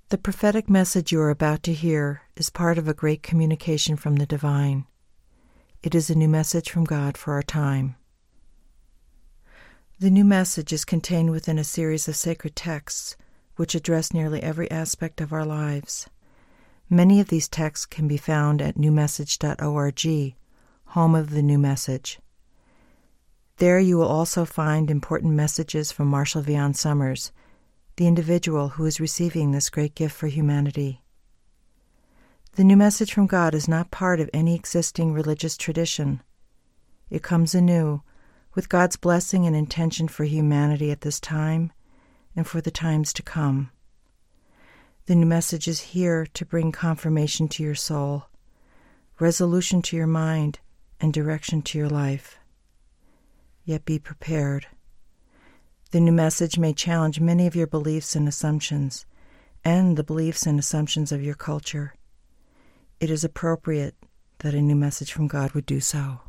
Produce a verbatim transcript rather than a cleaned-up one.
The prophetic message you are about to hear is part of a great communication from the divine. It is a new message from God for our time. The new message is contained within a series of sacred texts which address nearly every aspect of our lives. Many of these texts can be found at new message dot org, home of the New Message. There you will also find important messages from Marshall Vian Summers, the individual who is receiving this great gift for humanity. The new message from God is not part of any existing religious tradition. It comes anew, with God's blessing and intention for humanity at this time and for the times to come. The new message is here to bring confirmation to your soul, resolution to your mind, and direction to your life. Yet be prepared. The new message may challenge many of your beliefs and assumptions, and the beliefs and assumptions of your culture. It is appropriate that a new message from God would do so.